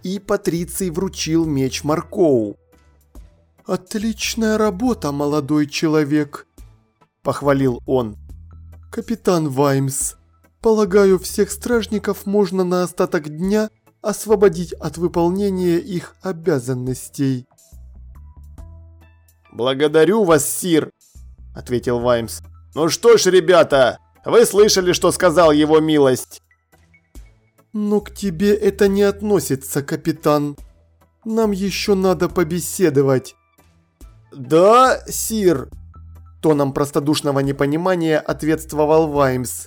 и Патриций вручил меч Маркоу. «Отличная работа, молодой человек», – похвалил он. «Капитан Ваймс, полагаю, всех стражников можно на остаток дня освободить от выполнения их обязанностей». «Благодарю вас, сир», – ответил Ваймс. «Ну что ж, ребята, вы слышали, что сказал его милость?» «Но к тебе это не относится, капитан. Нам еще надо побеседовать». «Да, сир», – тоном простодушного непонимания ответствовал Ваймс.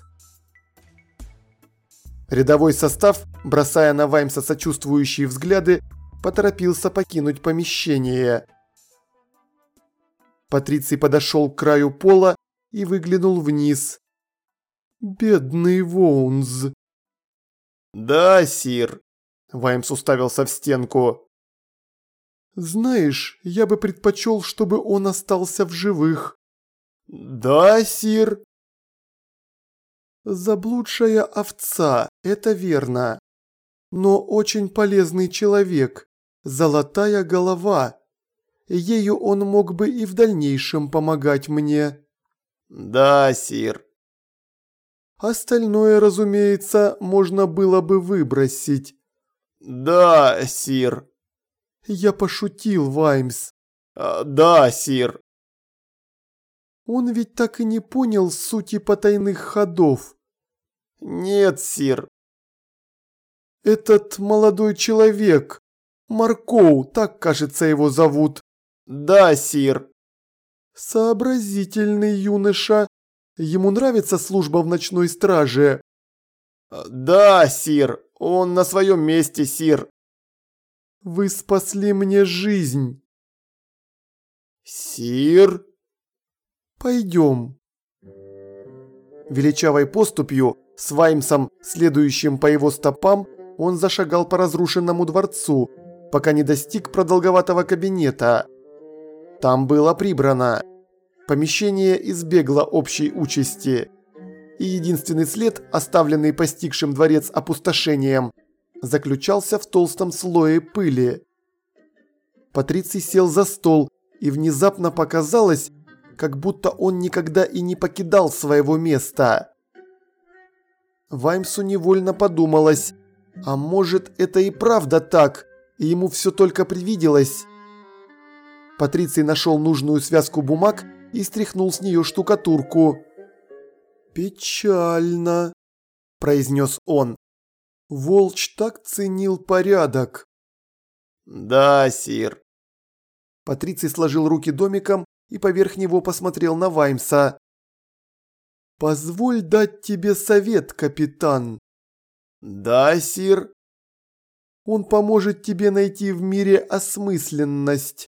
Рядовой состав, бросая на Ваймса сочувствующие взгляды, поторопился покинуть помещение. Патриций подошел к краю пола и выглянул вниз. «Бедный Воунз». «Да, сир», – Ваймс уставился в стенку. «Знаешь, я бы предпочел, чтобы он остался в живых». «Да, сир». «Заблудшая овца, это верно. Но очень полезный человек, золотая голова. Ею он мог бы и в дальнейшем помогать мне». «Да, сир». «Остальное, разумеется, можно было бы выбросить». «Да, сир». «Я пошутил, Ваймс». «Да, сир». «Он ведь так и не понял сути потайных ходов». «Нет, сир». «Этот молодой человек, Маркоу, так, кажется, его зовут». «Да, сир». «Сообразительный юноша. Ему нравится служба в ночной страже». «Да, сир, он на своем месте, сир». «Вы спасли мне жизнь». «Сир?» «Пойдем». Величавой поступью, с Ваймсом, следующим по его стопам, он зашагал по разрушенному дворцу, пока не достиг продолговатого кабинета. Там было прибрано. Помещение избегло общей участи. И единственный след, оставленный постигшим дворец опустошением, заключался в толстом слое пыли. Патриций сел за стол, и внезапно показалось, как будто он никогда и не покидал своего места. Ваймсу невольно подумалось, а может, это и правда так, и ему все только привиделось. Патриций нашел нужную связку бумаг и стряхнул с нее штукатурку. «Печально», – произнес он. «Волч так ценил порядок». «Да, сир». Патриций сложил руки домиком и поверх него посмотрел на Ваймса. «Позволь дать тебе совет, капитан». «Да, сир». «Он поможет тебе найти в мире осмысленность».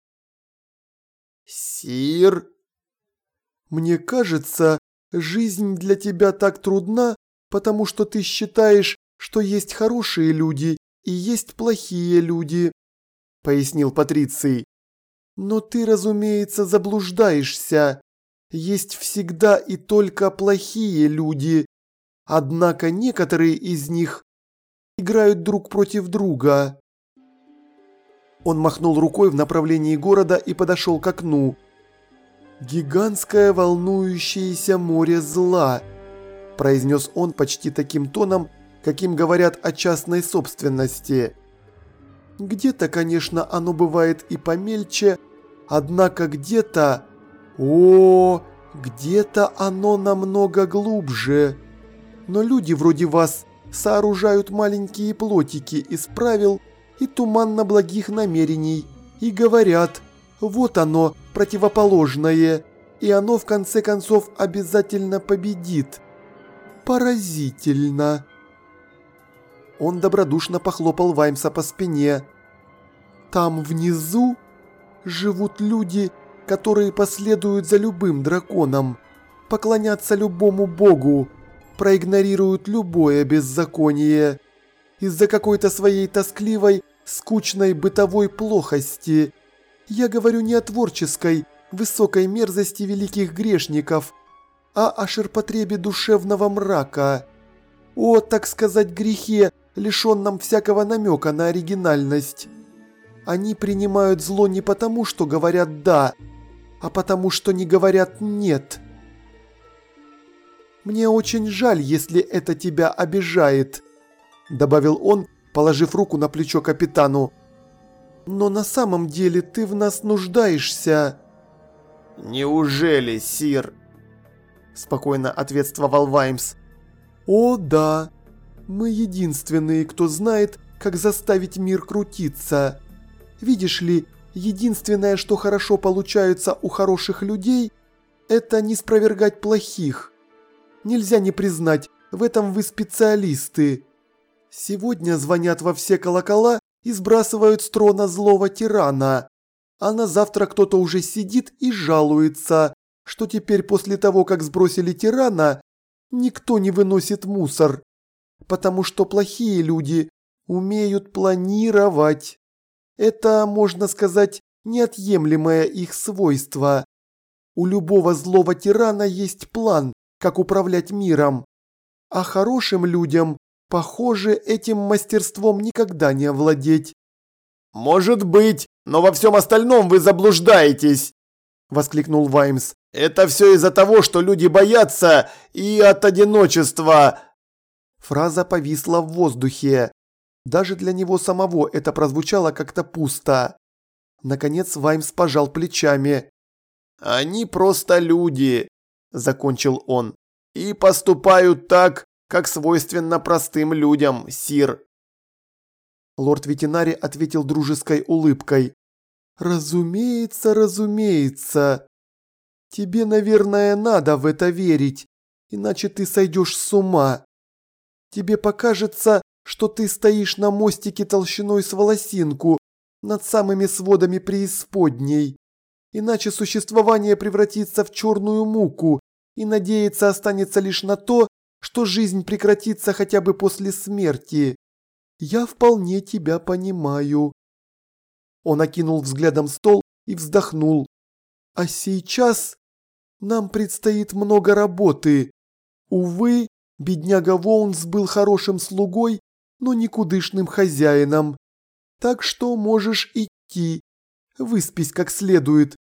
«Сир». «Мне кажется, жизнь для тебя так трудна, потому что ты считаешь, что есть хорошие люди и есть плохие люди», – пояснил Патриций. «Но ты, разумеется, заблуждаешься. Есть всегда и только плохие люди. Однако некоторые из них играют друг против друга». Он махнул рукой в направлении города и подошел к окну. «Гигантское волнующееся море зла», – произнес он почти таким тоном, каким говорят о частной собственности. «Где-то, конечно, оно бывает и помельче, однако где-то... где-то оно намного глубже. Но люди вроде вас сооружают маленькие плотики из правил и туманно-благих намерений и говорят: вот оно, противоположное, и оно в конце концов обязательно победит. Поразительно». Он добродушно похлопал Ваймса по спине. «Там внизу живут люди, которые последуют за любым драконом, поклонятся любому богу, проигнорируют любое беззаконие из-за какой-то своей тоскливой, скучной бытовой плохости. Я говорю не о творческой, высокой мерзости великих грешников, а о ширпотребе душевного мрака, о, так сказать, грехе, лишенном всякого намека на оригинальность. Они принимают зло не потому, что говорят «да», а потому, что не говорят «нет». «Мне очень жаль, если это тебя обижает», – добавил он, положив руку на плечо капитану. «Но на самом деле ты в нас нуждаешься». «Неужели, сир?» – спокойно ответствовал Ваймс. «О, да. Мы единственные, кто знает, как заставить мир крутиться. Видишь ли, единственное, что хорошо получается у хороших людей, это не спровергать плохих. Нельзя не признать, в этом вы специалисты. Сегодня звонят во все колокола и сбрасывают с трона злого тирана. А на завтра кто-то уже сидит и жалуется, что теперь после того, как сбросили тирана, никто не выносит мусор. Потому что плохие люди умеют планировать. Это, можно сказать, неотъемлемое их свойство. У любого злого тирана есть план, как управлять миром. А хорошим людям, похоже, этим мастерством никогда не овладеть. «Может быть, но во всем остальном вы заблуждаетесь!» – воскликнул Ваймс. «Это все из-за того, что люди боятся и от одиночества!» Фраза повисла в воздухе. Даже для него самого это прозвучало как-то пусто. Наконец Ваймс пожал плечами. «Они просто люди», – закончил он, – «и поступают так, как свойственно простым людям, сир». Лорд Ветинари ответил дружеской улыбкой. «Разумеется, разумеется. Тебе, наверное, надо в это верить, иначе ты сойдешь с ума. Тебе покажется, что ты стоишь на мостике толщиной с волосинку над самыми сводами преисподней. Иначе существование превратится в черную муку, и надеяться останется лишь на то, что жизнь прекратится хотя бы после смерти. Я вполне тебя понимаю». Он окинул взглядом стол и вздохнул. «А сейчас нам предстоит много работы. Увы, бедняга Воунс был хорошим слугой, но никудышным хозяином. Так что можешь идти. Выспись как следует.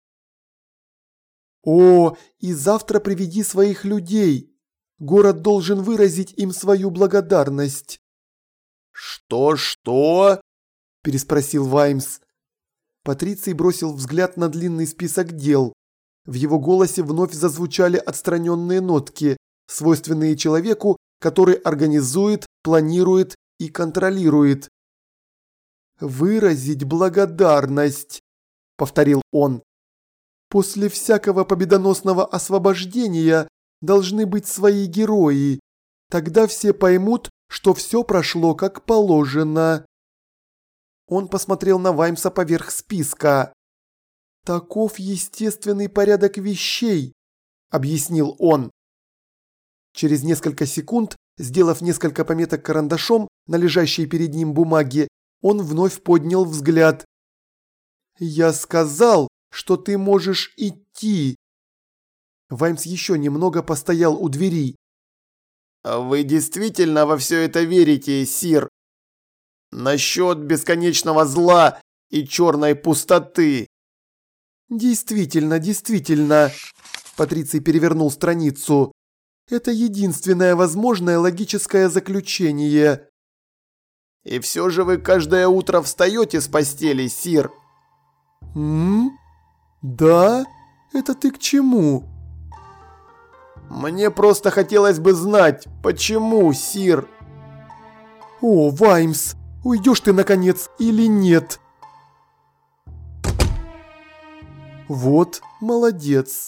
О, и завтра приведи своих людей. Город должен выразить им свою благодарность». «Что?» – переспросил Ваймс. Патриций бросил взгляд на длинный список дел. В его голосе вновь зазвучали отстраненные нотки, свойственные человеку, который организует, планирует и контролирует. «Выразить благодарность», – повторил он. «После всякого победоносного освобождения должны быть свои герои. Тогда все поймут, что все прошло как положено». Он посмотрел на Ваймса поверх списка. «Таков естественный порядок вещей», – объяснил он. Через несколько секунд, сделав несколько пометок карандашом на лежащей перед ним бумаге, он вновь поднял взгляд. «Я сказал, что ты можешь идти». Ваймс еще немного постоял у двери. «Вы действительно во все это верите, сир? Насчет бесконечного зла и черной пустоты?» «Действительно, действительно», – Патриций перевернул страницу. «Это единственное возможное логическое заключение». «И все же вы каждое утро встаете с постели, сир?» Да? Это ты к чему?» «Мне просто хотелось бы знать, почему, сир?» «О, Ваймс, уйдешь ты наконец или нет?» «Вот, молодец».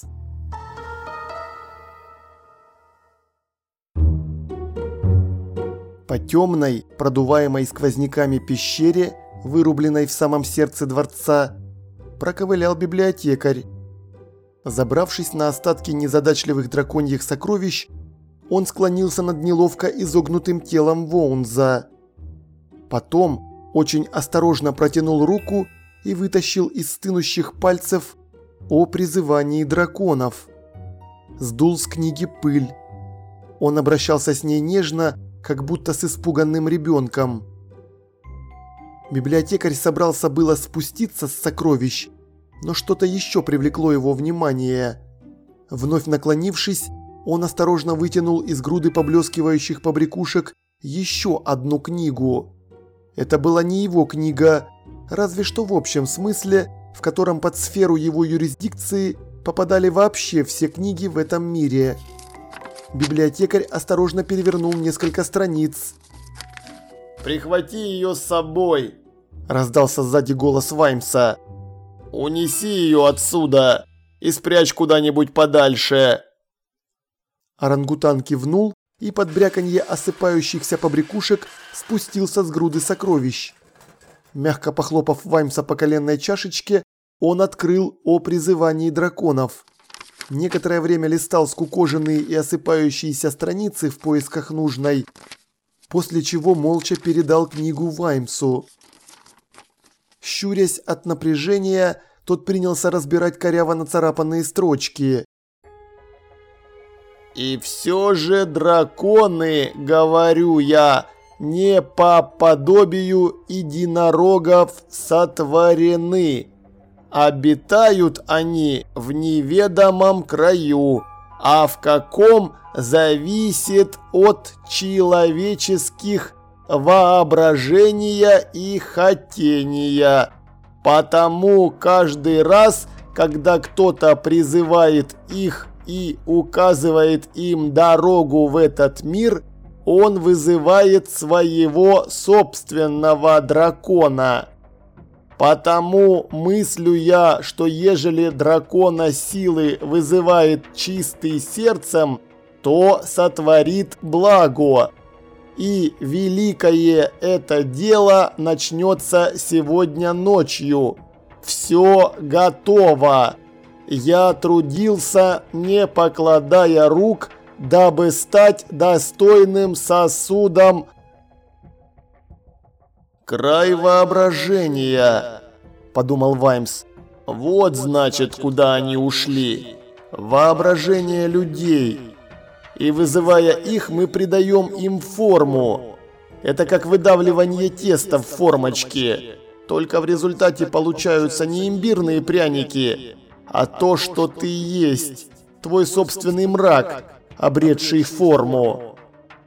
По темной, продуваемой сквозняками пещере, вырубленной в самом сердце дворца, проковылял библиотекарь. Забравшись на остатки незадачливых драконьих сокровищ, он склонился над неловко изогнутым телом Воунза. Потом очень осторожно протянул руку и вытащил из стынущих пальцев о призывании драконов. Сдул с книги пыль. Он обращался с ней нежно, как будто с испуганным ребенком. Библиотекарь собрался было спуститься с сокровищ, но что-то еще привлекло его внимание. Вновь наклонившись, он осторожно вытянул из груды поблескивающих побрякушек еще одну книгу. Это была не его книга, разве что в общем смысле, в котором под сферу его юрисдикции попадали вообще все книги в этом мире. Библиотекарь осторожно перевернул несколько страниц. «Прихвати ее с собой!» – раздался сзади голос Ваймса. «Унеси ее отсюда и спрячь куда-нибудь подальше!» Орангутан кивнул и под бряканье осыпающихся побрякушек спустился с груды сокровищ. Мягко похлопав Ваймса по коленной чашечке, он открыл о призывании драконов. Некоторое время листал скукоженные и осыпающиеся страницы в поисках нужной, после чего молча передал книгу Ваймсу. Щурясь от напряжения, тот принялся разбирать коряво нацарапанные строчки. «И все же драконы, говорю я, не по подобию единорогов сотворены. Обитают они в неведомом краю, а в каком зависит от человеческих воображения и хотения. Потому каждый раз, когда кто-то призывает их и указывает им дорогу в этот мир, он вызывает своего собственного дракона. Потому мыслю я, что ежели дракона силы вызывает чистый сердцем, то сотворит благо. И великое это дело начнется сегодня ночью. Все готово. Я трудился, не покладая рук, дабы стать достойным сосудом. «Край воображения», – подумал Ваймс. «Вот значит, куда они ушли. Воображение людей. И вызывая их, мы придаем им форму. Это как выдавливание теста в формочке. Только в результате получаются не имбирные пряники, а то, что ты есть, твой собственный мрак, обретший форму».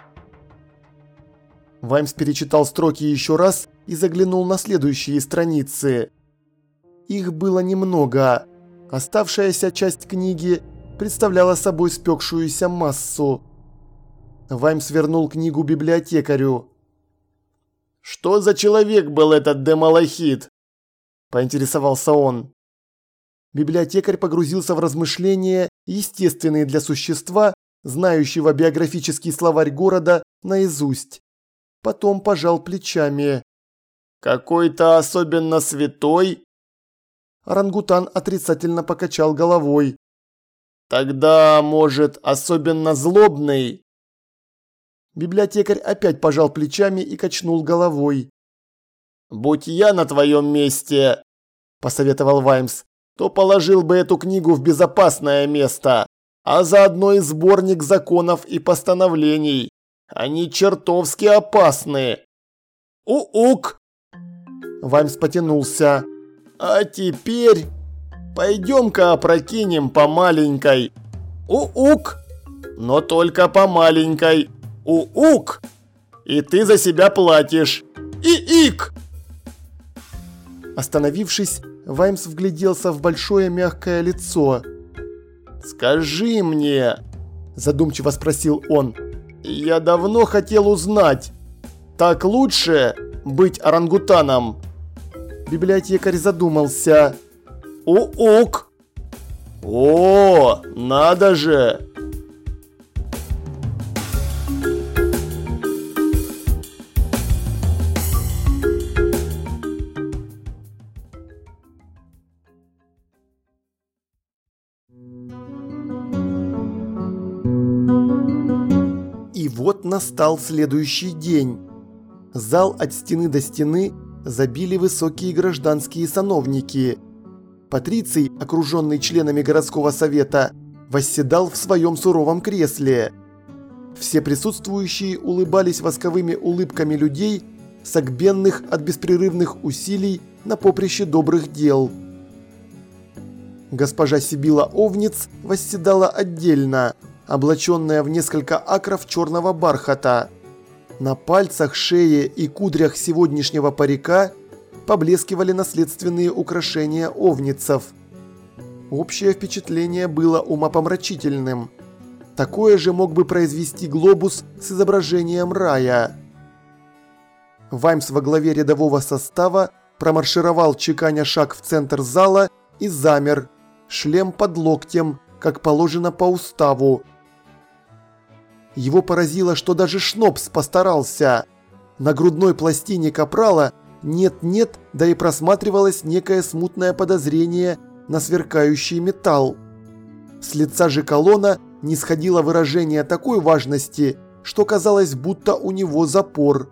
Ваймс перечитал строки еще раз и заглянул на следующие страницы. Их было немного. Оставшаяся часть книги представляла собой спекшуюся массу. Ваймс вернул книгу библиотекарю. «Что за человек был этот Демалахит?» – поинтересовался он. Библиотекарь погрузился в размышления, естественные для существа, знающего биографический словарь города наизусть. Потом пожал плечами. «Какой-то особенно святой?» Орангутан отрицательно покачал головой. «Тогда, может, особенно злобный?» Библиотекарь опять пожал плечами и качнул головой. «Будь я на твоем месте», – посоветовал Ваймс, – «то положил бы эту книгу в безопасное место, а заодно и сборник законов и постановлений. Они чертовски опасны». «У-ук!» Ваймс потянулся. «А теперь пойдем-ка опрокинем по маленькой. У-ук! Но только по маленькой. У-ук! И ты за себя платишь. И-ик!» Остановившись, Ваймс вгляделся в большое мягкое лицо. «Скажи мне», – задумчиво спросил он, – «я давно хотел узнать, так лучше быть орангутаном?» Библиотекарь задумался. У-ук! О, надо же! И вот настал следующий день. Зал от стены до стены забили высокие гражданские сановники. Патриций, окруженный членами городского совета, восседал в своем суровом кресле. Все присутствующие улыбались восковыми улыбками людей, согбенных от беспрерывных усилий на поприще добрых дел. Госпожа Сибила Овниц восседала отдельно, облаченная в несколько акров черного бархата. На пальцах, шее и кудрях сегодняшнего парика поблескивали наследственные украшения овницев. Общее впечатление было умопомрачительным. Такое же мог бы произвести глобус с изображением рая. Ваймс во главе рядового состава промаршировал, чеканя шаг в центр зала, и замер, шлем под локтем, как положено по уставу. Его поразило, что даже Шнопс постарался. На грудной пластине капрала нет-нет, да и просматривалось некое смутное подозрение на сверкающий металл. С лица же Колона не сходило выражение такой важности, что казалось, будто у него запор.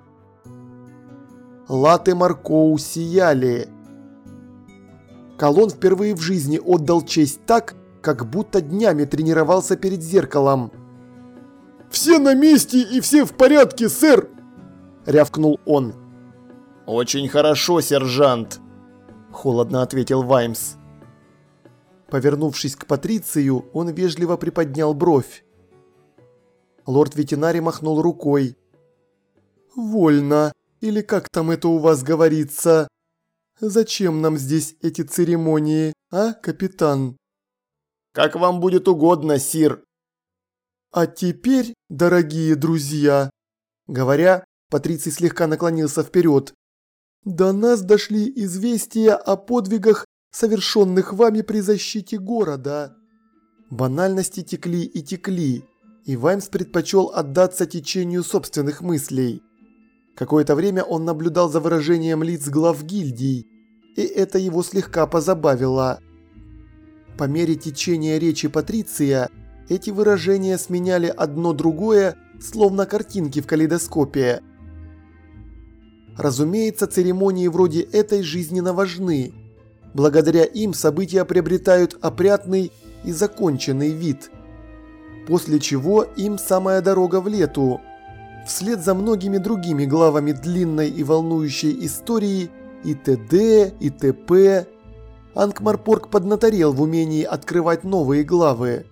Латы Маркоу сияли. Колон впервые в жизни отдал честь так, как будто днями тренировался перед зеркалом. «Все на месте и все в порядке, сэр!» – рявкнул он. «Очень хорошо, сержант», – холодно ответил Ваймс. Повернувшись к Патрицию, он вежливо приподнял бровь. Лорд-ветеринарий махнул рукой. «Вольно, или как там это у вас говорится? Зачем нам здесь эти церемонии, а, капитан?» «Как вам будет угодно, сир». «А теперь, дорогие друзья», – говоря, Патриций слегка наклонился вперед, – «до нас дошли известия о подвигах, совершенных вами при защите города». Банальности текли и текли, и Ваймс предпочел отдаться течению собственных мыслей. Какое-то время он наблюдал за выражением лиц глав гильдий, и это его слегка позабавило. По мере течения речи Патриция, эти выражения сменяли одно другое, словно картинки в калейдоскопе. Разумеется, церемонии вроде этой жизненно важны. Благодаря им события приобретают опрятный и законченный вид. После чего им самая дорога в лету. Вслед за многими другими главами длинной и волнующей истории и т.д. и т.п. Анкмарпорк поднаторел в умении открывать новые главы.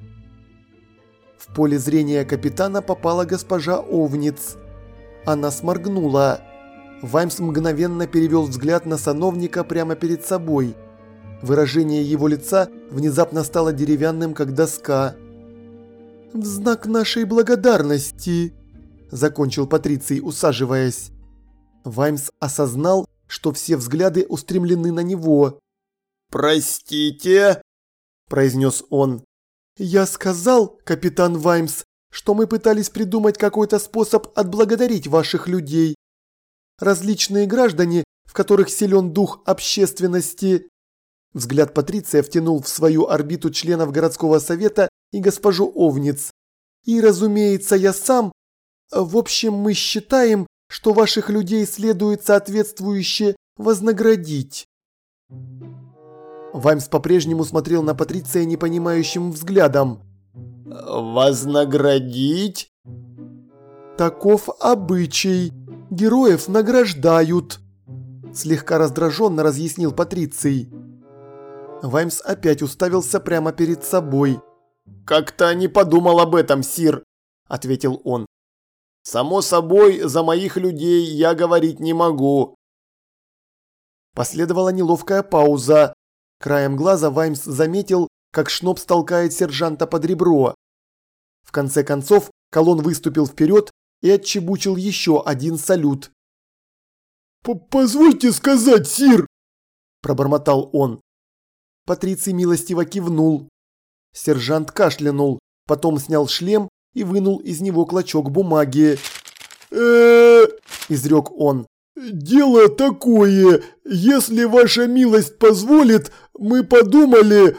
В поле зрения капитана попала госпожа Овниц. Она сморгнула. Ваймс мгновенно перевел взгляд на сановника прямо перед собой. Выражение его лица внезапно стало деревянным, как доска. «В знак нашей благодарности», – закончил Патриций, усаживаясь. Ваймс осознал, что все взгляды устремлены на него. «Простите», – произнес он. «Я сказал, капитан Ваймс, что мы пытались придумать какой-то способ отблагодарить ваших людей. Различные граждане, в которых силен дух общественности». Взгляд Патриция втянул в свою орбиту членов городского совета и госпожу Овниц. «И, разумеется, я сам. В общем, мы считаем, что ваших людей следует соответствующе вознаградить». Ваймс по-прежнему смотрел на Патриция непонимающим взглядом. «Вознаградить?» «Таков обычай. Героев награждают», – слегка раздраженно разъяснил Патриций. Ваймс опять уставился прямо перед собой. «Как-то не подумал об этом, сир», – ответил он. «Само собой, за моих людей я говорить не могу». Последовала неловкая пауза. Краем глаза Ваймс заметил, как Шнопс толкает сержанта под ребро. В конце концов, Колон выступил вперед и отчебучил еще один салют. «Позвольте сказать, сир!» – пробормотал он. Патриций милостиво кивнул. Сержант кашлянул, потом снял шлем и вынул из него клочок бумаги. Изрек он. «Дело такое, если ваша милость позволит, мы подумали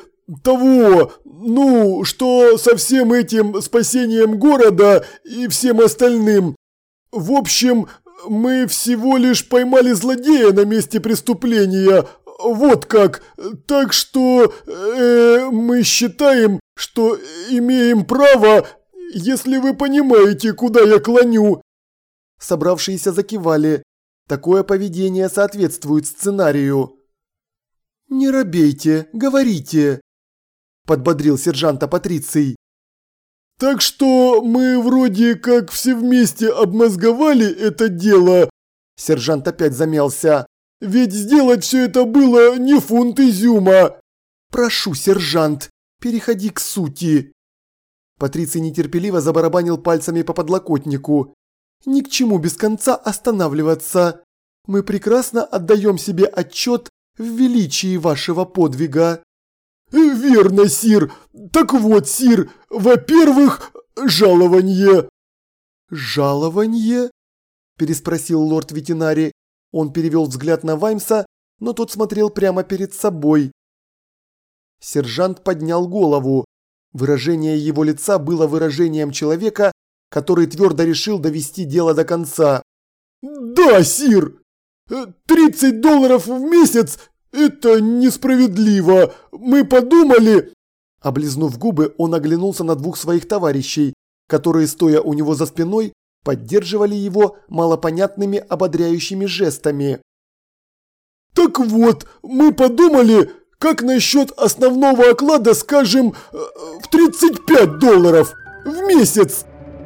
что со всем этим спасением города и всем остальным. В общем, мы всего лишь поймали злодея на месте преступления, вот как. Так что мы считаем, что имеем право если вы понимаете, куда я клоню». Собравшиеся закивали. Такое поведение соответствует сценарию. «Не робейте, говорите», – подбодрил сержанта Патриций. «Так что мы вроде как все вместе обмозговали это дело». Сержант опять замялся. «Ведь сделать все это было не фунт изюма». «Прошу, сержант, переходи к сути». Патриций нетерпеливо забарабанил пальцами по подлокотнику. «Ни к чему без конца останавливаться. Мы прекрасно отдаем себе отчет в величии вашего подвига». «Верно, сир. Так вот, сир, во-первых, жалование». «Жалование?» – переспросил лорд-ветенари. Он перевел взгляд на Ваймса, но тот смотрел прямо перед собой. Сержант поднял голову. Выражение его лица было выражением человека, который твердо решил довести дело до конца. «Да, сир. $30 в месяц – это несправедливо. Мы подумали...» Облизнув губы, он оглянулся на двух своих товарищей, которые, стоя у него за спиной, поддерживали его малопонятными ободряющими жестами. «Так вот, мы подумали, как насчет основного оклада, скажем, в $35 в месяц?»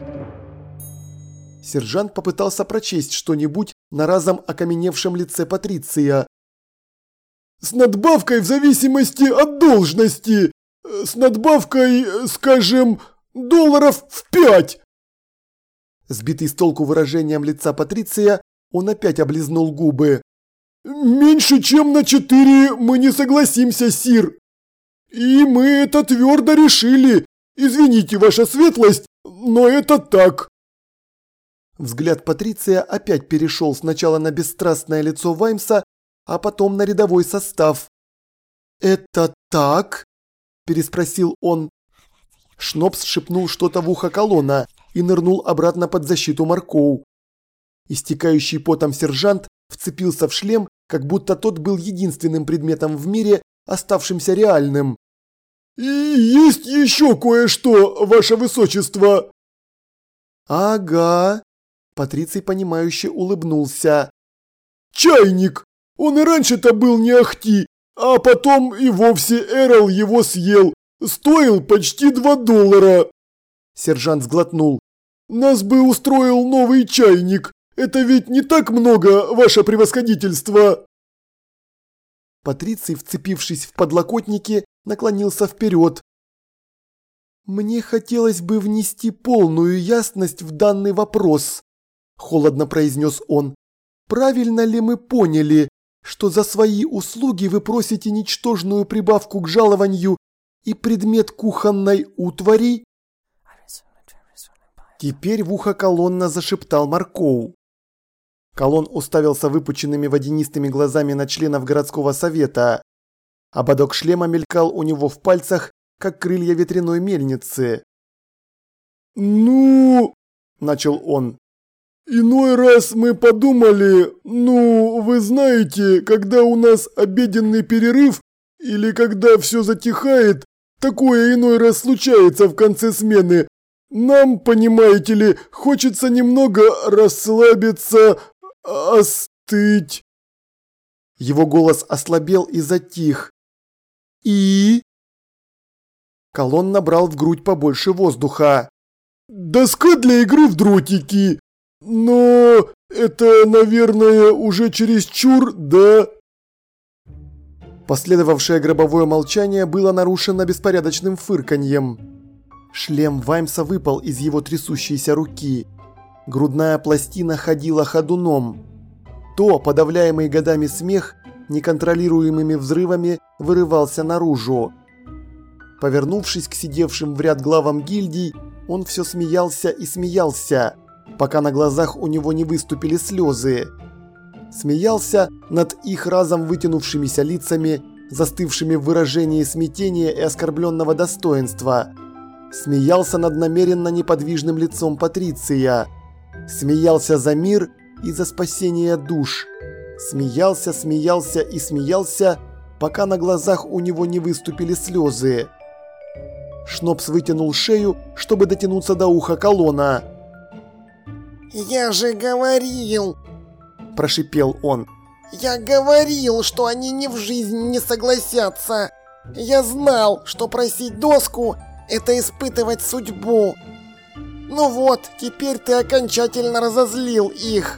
Сержант попытался прочесть что-нибудь на разом окаменевшем лице Патриция. «С надбавкой в зависимости от должности. С надбавкой, скажем, $5. Сбитый с толку выражением лица Патриция, он опять облизнул губы. «Меньше чем на 4 мы не согласимся, сир. И мы это твердо решили. Извините, ваша светлость, но это так». Взгляд Патриция опять перешел сначала на бесстрастное лицо Ваймса, а потом на рядовой состав. «Это так?» – переспросил он. Шнопс шепнул что-то в ухо Колонна и нырнул обратно под защиту Маркоу. Истекающий потом сержант вцепился в шлем, как будто тот был единственным предметом в мире, оставшимся реальным. «И есть еще кое-что, ваше высочество!» «Ага», – Патриций понимающе улыбнулся. «Чайник! Он и раньше-то был не ахти, а потом и вовсе Эрл его съел. Стоил почти $2. Сержант сглотнул. «Нас бы устроил новый чайник. Это ведь не так много, ваше превосходительство!» Патриций, вцепившись в подлокотники, наклонился вперед. «Мне хотелось бы внести полную ясность в данный вопрос», – холодно произнес он. «Правильно ли мы поняли, что за свои услуги вы просите ничтожную прибавку к жалованию и предмет кухонной утвари?» Теперь в ухо Колонна зашептал Маркоу. Колон уставился выпученными водянистыми глазами на членов городского совета. Ободок шлема мелькал у него в пальцах, как крылья ветряной мельницы. «Ну...» – начал он. «Иной раз мы подумали, вы знаете, когда у нас обеденный перерыв или когда все затихает, такое иной раз случается в конце смены. Нам, понимаете ли, хочется немного расслабиться, остыть». Его голос ослабел и затих. «И?» Колон набрал в грудь побольше воздуха. «Доска для игры в дротики. Но это, наверное, уже чересчур, да?» Последовавшее гробовое молчание было нарушено беспорядочным фырканьем. Шлем Ваймса выпал из его трясущейся руки. Грудная пластина ходила ходуном. То подавляемый годами смех неконтролируемыми взрывами вырывался наружу. Повернувшись к сидевшим в ряд главам гильдий, он все смеялся и смеялся, пока на глазах у него не выступили слезы. Смеялся над их разом вытянувшимися лицами, застывшими в выражении смятения и оскорбленного достоинства. Смеялся над намеренно неподвижным лицом Патриция. Смеялся за мир и за спасение душ. Смеялся, смеялся и смеялся, пока на глазах у него не выступили слезы. Шнопс вытянул шею, чтобы дотянуться до уха Колона. «Я же говорил!» – прошипел он. «Я говорил, что они ни в жизнь не согласятся! Я знал, что просить доску – это испытывать судьбу! Ну вот, теперь ты окончательно разозлил их!»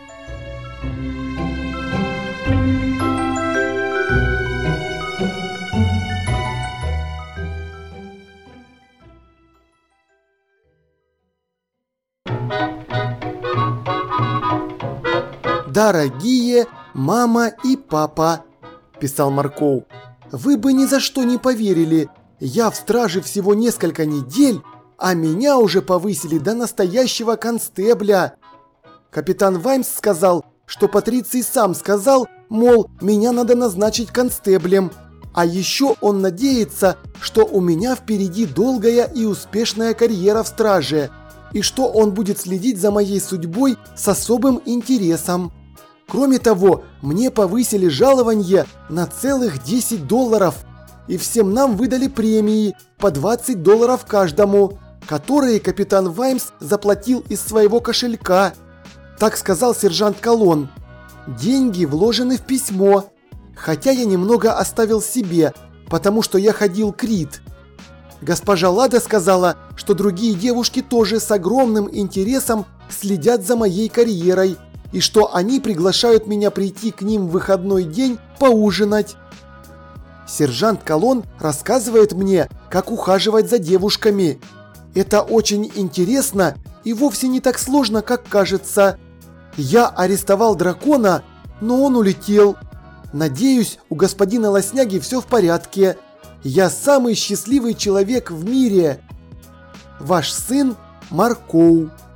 «Дорогие мама и папа», – писал Маркоу, – «вы бы ни за что не поверили. Я в страже всего несколько недель, а меня уже повысили до настоящего констебля. Капитан Ваймс сказал, что Патриций сам сказал, мол, меня надо назначить констеблем. А еще он надеется, что у меня впереди долгая и успешная карьера в страже, и что он будет следить за моей судьбой с особым интересом. Кроме того, мне повысили жалование на целых $10, и всем нам выдали премии по $20 каждому, которые капитан Ваймс заплатил из своего кошелька. Так сказал сержант Колон. Деньги вложены в письмо, хотя я немного оставил себе, потому что я ходил крит. Госпожа Лада сказала, что другие девушки тоже с огромным интересом следят за моей карьерой, и что они приглашают меня прийти к ним в выходной день поужинать. Сержант Колон рассказывает мне, как ухаживать за девушками. Это очень интересно и вовсе не так сложно, как кажется. Я арестовал дракона, но он улетел. Надеюсь, у господина Лосняги все в порядке. Я самый счастливый человек в мире. Ваш сын Маркоу.